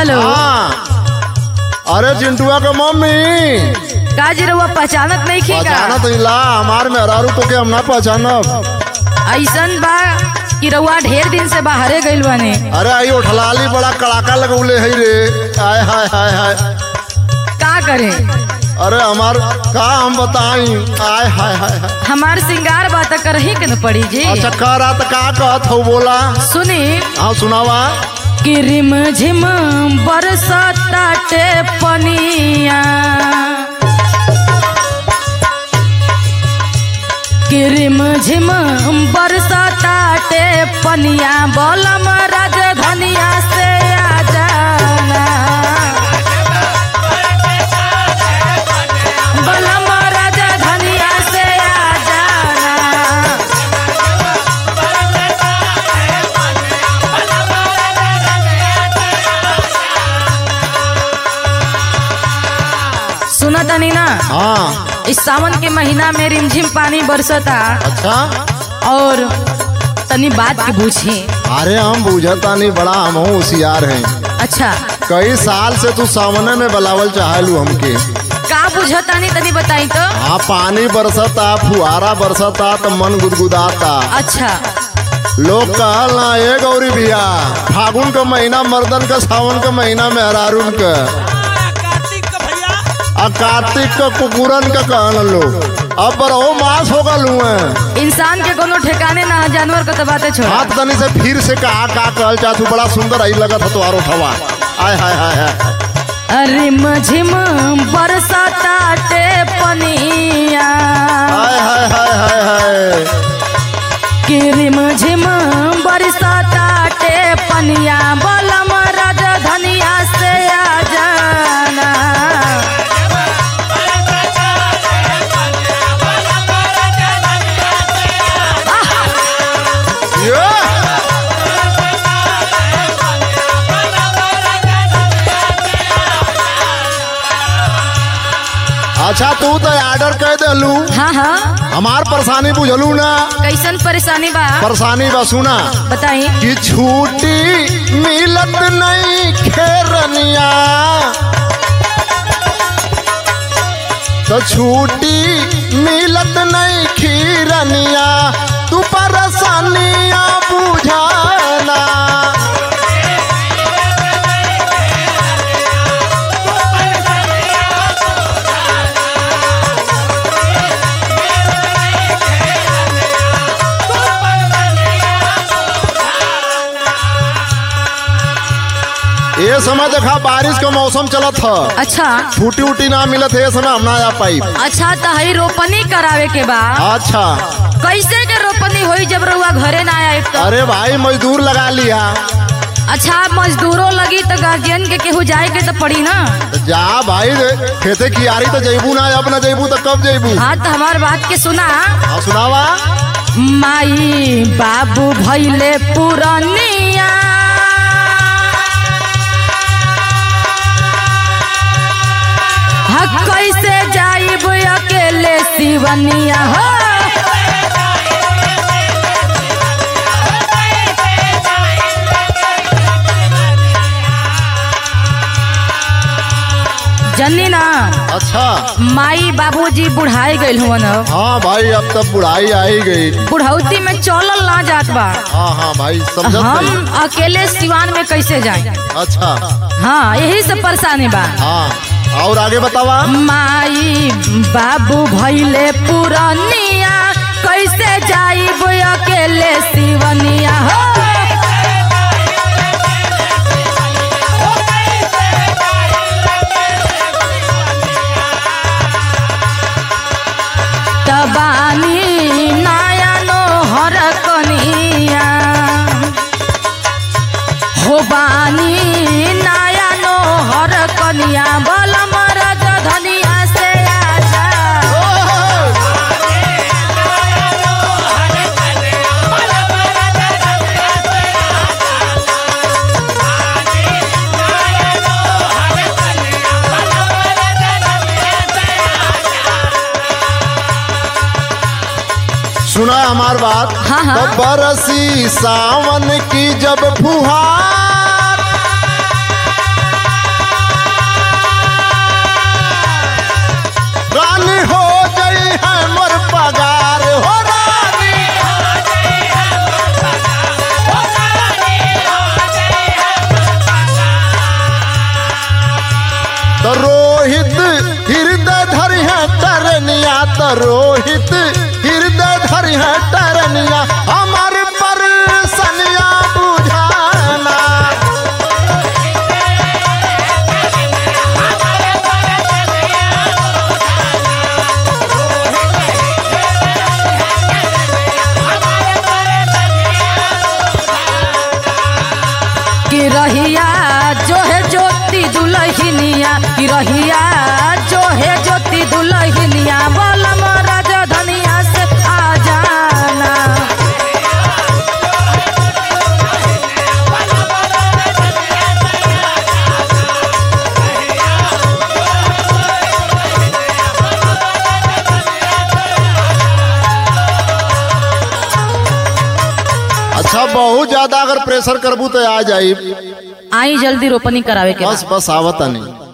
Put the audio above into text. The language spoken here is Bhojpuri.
हेलो। अरे चिंटुआ के मम्मी काजी रउआ पहचानत नहीं खी का? पहचानत ला हमार मेहरारू तो के हम ना पहचानब। ऐसन बा कि रउआ ढेर दिन से बाहरे गइल बानी। अरे आई उठलाली बड़ा कड़ाका लगौले है रे। आय हाय हाय हाय का करे? अरे हमार का हम बताई। आय हाय हाय हाय हमार सिंगार बात करही के न पड़ी जी। अच्छा का रात का कहत हो बोला। सुनी। हाँ सुनावा। कि रिम झिम बरसाताटे पनिया, कि रिम झिम बरसाताटे पनिया, बोलम राजधानिया से आ जाना, बोलम राजधानिया से आ जाना। सुना तनी ना। हाँ इस सावन के महीना में रिमझिम पानी बरसता। अच्छा और तनी बात की पूछी। अरे हम बुझता नहीं बड़ा हम होशियार हैं। अच्छा कई साल से तू सामने में बुलावल चाहलू हमके। का बुझता नहीं तनी बताई तो। हाँ पानी बरसता फुहारा बरसता तो मन गुदगुदाता। अच्छा लोग कहल ना ए गौरी भैया फागुन का महीना मर्दन का सावन का महीना मेहरारून का आ कार्तिक का कुकुरन का कहल लोग। अब बरहो मास होगा लू इंसान के कोनो ठिकाने ना है, जानवर को तो बातें छोड़। हाथ तनी से फिर से कहा का कहल चाहतू बड़ा सुंदर आई लगत है तुम्हारो ठवा। आय हाय हाय हाय रिम झिम बरसाताटे पनिया, हाय हाय हाय हाय हाय कि रिम झिम बरसाताटे पनिया, बोलम राजधानिया से आ जाना। अच्छा तू तो ऑर्डर कर देलू। हाँ हाँ हमार परेशानी बुझलू ना। कैसन परेशानी बा? परेशानी बा सुना बताई। कि छुट्टी मिलत नहीं खेरनिया, तो छुट्टी मिलत नहीं खीरनिया, तू परेशानिया बुझाना। ये समय देखा बारिश का मौसम चलत है। अच्छा छुट्टी उटी ना मिलत है, ये समय हम ना आ पाई। अच्छा तो हई रोपनी करावे के बा। अच्छा कैसे के रोपनी होई जब रउआ घरे ना आए तो? अरे भाई मजदूर लगा लिया। अच्छा मजदूरों लगी तो गार्जियन के केहू जाए के तो पड़ी ना। तो जा भाई खेते की यारी तो जैबू ना, अब ना जैबू तो कब जैबू। हाँ तो हमार बात के सुना। हाँ सुनावा। माई बाबू भइले पुरनिया, कैसे जाइब अकेले सिवनिया हो। जन्नी ना। अच्छा माई बाबूजी बुढ़ाई गइल हुआ न। हाँ भाई अब तब बुढ़ाई आई गई। बुढ़ौती में चलल ना जात बा। हाँ हाँ भाई समझत नहीं। हम अकेले सिवान में कैसे जाए? अच्छा हाँ यही से परेशानी बा। हाँ और आगे बतावा। माई बाबू भइले पुरनिया, कैसे जाइब अकेले सिवनिया हो। तबानी नाया नो हर कनिया, हो बानी नाया नो हर कनिया, बोलम राजधानिया से आ जा। सुना हमार बात। हाँ, हाँ। तो बरसी सावन की जब फुहार, हित हृदय धरि है टरनिया हमारे पर सनिया बुझाना। कि रहिया जो है ज्योति दुल्हनिया, कि रहिया जो है ज्योति दुल्हनिया बलम राजधनिया से आ जाना। अच्छा बहुत ज्यादा अगर प्रेशर करबू तो आ जाई। आई जल्दी रोपनी करावे के बस बस आवत नहीं।